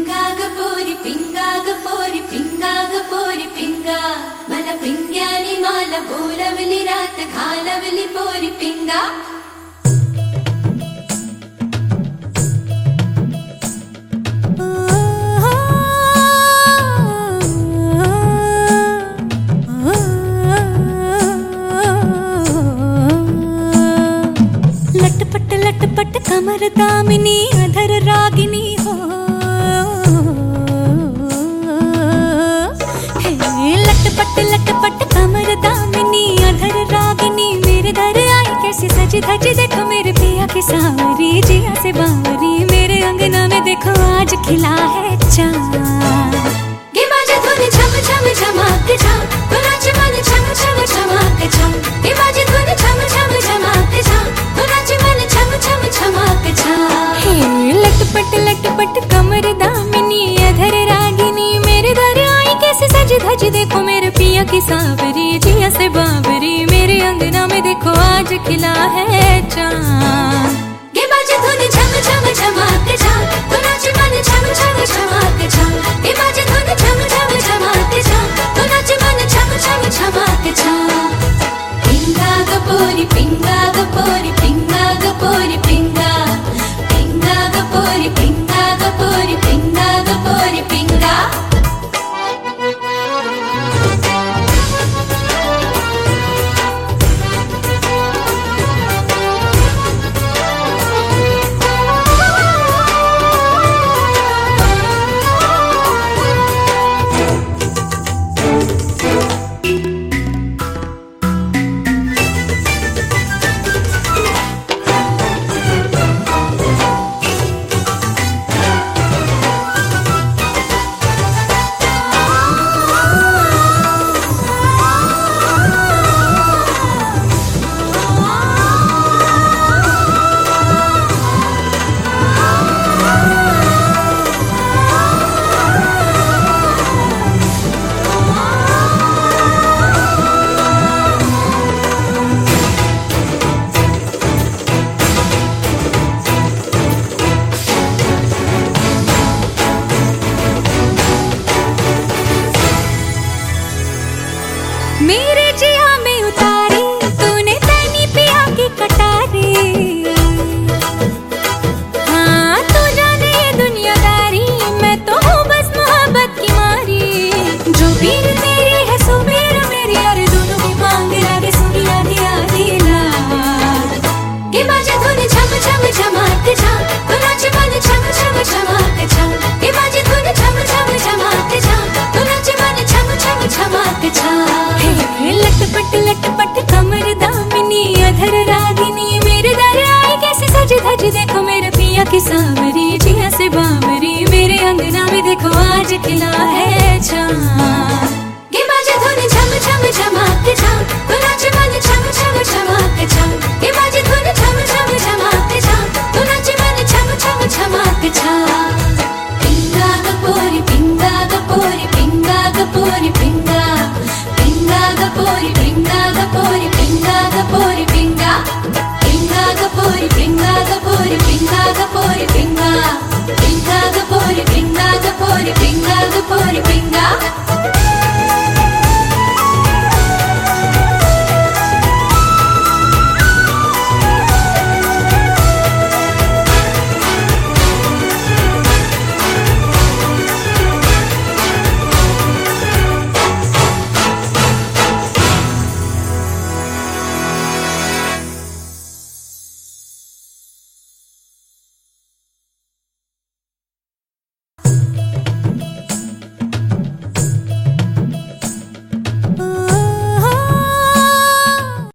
గపోరి పింగా మన పింగ్యాని మాల బోలవలి రాత ఖాలవలి పోరి పింగా लटपट कमर दामिनी अधर रागिनी हो लटपट कमर दामिनी अधर रागिनी मेरे दर आई कैसी सजी धजी देखो मेरे पिया की सांवरी जिया से बावरी मेरे अंगना में देखो आज खिला है चाँद गे बाजे धुन झम झम झमाक झम तो नाच मन झम झम झमाक झम गे बाजे धुन झम झम झमाक झम तो नाच मन झम झम झमाक झम लटपट कमर दामिनी अधर रागिनी मेरे दर आई कैसे सज धज देखो मेरे पिया की सांवरी जिया से बावरी मेरे अंगना में देखो आज खिला है चाँद गे बाजे धुन झम झम झमाक झम तो नाच मन झम झम झमाक झम गे बाजे धुन झम झम झमाक झम तो नाच मन झम झम झमाक झम पिंगा गपोरी पिंगा गपोरी पिंगा गपोरी पिंगा पिंगा गपोरी पिंगा गपोरी पिंगा गपोरी पिंगा मेरे जिया में उतारी तूने तैनी पिया की कटारी हाँ तू जाने ये दुनियादारी मैं तो हूँ बस मोहब्बत की मारी जो पीर तेरी है सो पीर मेरी अरे दोनों की मांग लागे सुनिया दिया दिला गे बाजे धुन झम झम झमाक झम तो नाच मन झम झम झमाक झम गे बाजे धुन झम झम झमाक झम तो नाच मन झम झम झमाक झम लटपट कमर दामिनी अधर रागिनी मेरे दर आई कैसे सज धज देखो मेरे पिया की सांवरी जिया से बावरी मेरे अंगना में देखो आज खिला है चाँद गे बाजे धुन झम झम झमाक झम तो नाच मन झम झम झमाक झम गे बाजे धुन झम झम झमाक झम तो नाच मन झम झम झमाक झम पिंगा गपोरी पिंगा गपोरी पिंगा गपोरी पिंगा पिंगा गपोरी पिंगा गपोरी पिंगा गपोरी पिंगा पिंगा गपोरी पिंगा गपोरी पिंगा गपोरी पिंगा पिंगा गपोरी पिंगा गपोरी पिंगा गपोरी पिंगा